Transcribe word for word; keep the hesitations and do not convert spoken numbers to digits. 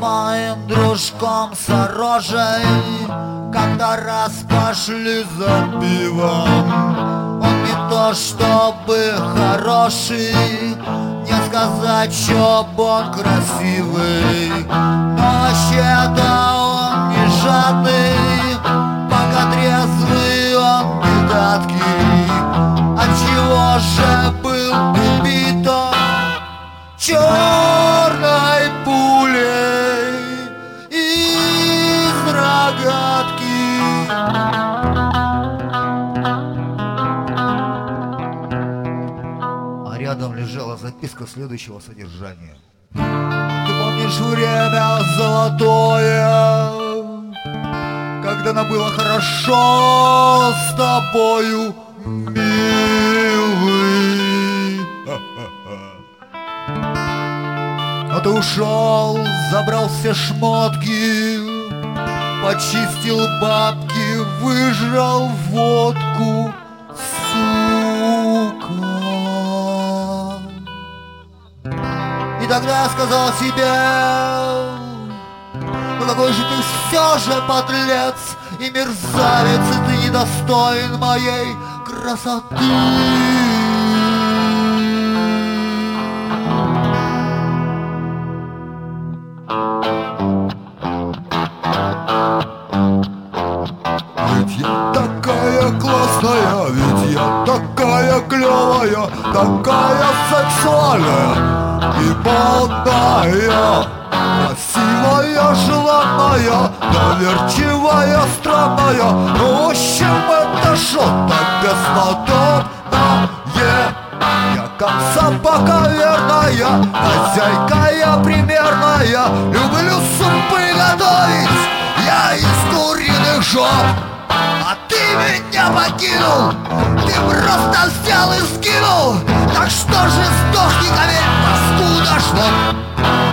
моим дружком Сорожей как-то раз пошли за пивом. Он не то чтобы хороший, не сказать, чтоб он красивый, но вообще-то он не жадный, пока трезвый он не гадкий. Отчего же был убит он черной пулей из рогатки? А рядом лежала записка следующего содержания: ты помнишь время золотое, когда нам было хорошо с тобою, милый? А ты ушел, забрал все шмотки, почистил бабки, выжрал водку, сука. И тогда я сказал себе: ну какой же ты все же подлец и мерзавец, и ты недостоин моей красоты. Ведь я такая классная, ведь я такая клевая, такая сексуальная и модная, красивая, желанная, доверчивая, странная. Ну, в общем, это что-то бесподобное. Я как собака верная, хозяйка я примерная, люблю супы готовить я из куриных жоп. А ты меня покинул, ты просто взял и скинул. Так что же сдохни, ковер, паскуда, что